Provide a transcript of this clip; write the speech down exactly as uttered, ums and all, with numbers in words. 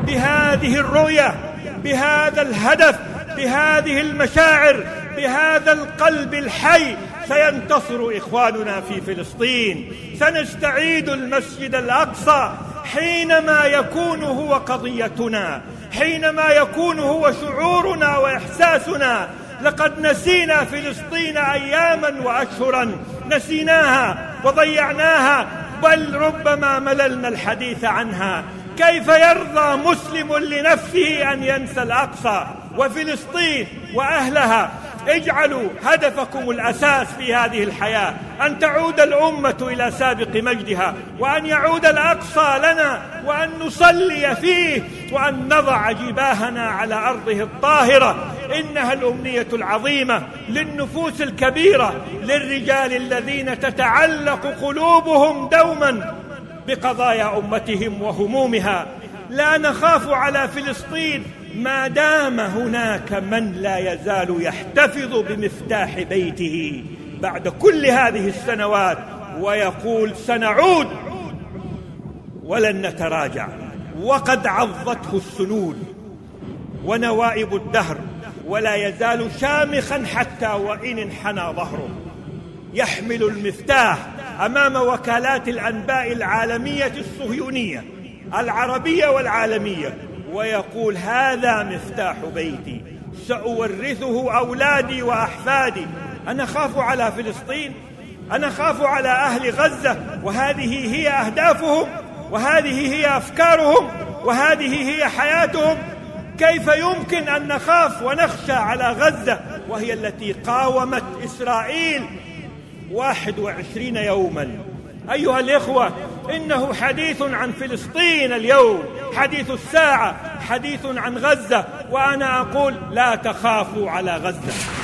بهذه الرؤية، بهذا الهدف، بهذه المشاعر، بهذا القلب الحي سينتصر إخواننا في فلسطين. سنستعيد المسجد الأقصى حينما يكون هو قضيتنا، حينما يكون هو شعورنا وإحساسنا. لقد نسينا فلسطين أياما وأشهرا، نسيناها وضيعناها، بل ربما مللنا الحديث عنها. كيف يرضى مسلم لنفسه أن ينسى الأقصى وفلسطين وأهلها؟ اجعلوا هدفكم الأساس في هذه الحياة أن تعود الأمة إلى سابق مجدها، وأن يعود الأقصى لنا، وأن نصلي فيه، وأن نضع جباهنا على أرضه الطاهرة. إنها الأمنية العظيمة للنفوس الكبيرة، للرجال الذين تتعلق قلوبهم دوما بقضايا أمتهم وهمومها. لا نخاف على فلسطين ما دام هناك من لا يزال يحتفظ بمفتاح بيته بعد كل هذه السنوات ويقول سنعود ولن نتراجع. وقد عضته السنون ونوائب الدهر، ولا يزال شامخا حتى وإن انحنى ظهره. يحمل المفتاح أمام وكالات الأنباء العالمية الصهيونية العربية والعالمية، ويقول هذا مفتاح بيتي سأورثه أولادي وأحفادي. أنا خاف على فلسطين، أنا خاف على أهل غزة، وهذه هي أهدافهم، وهذه هي أفكارهم، وهذه هي حياتهم. كيف يمكن أن نخاف ونخشى على غزة وهي التي قاومت إسرائيل واحد وعشرين يوما؟ أيها الإخوة، إنه حديث عن فلسطين اليوم، حديث الساعة، حديث عن غزة، وأنا أقول لا تخافوا على غزة.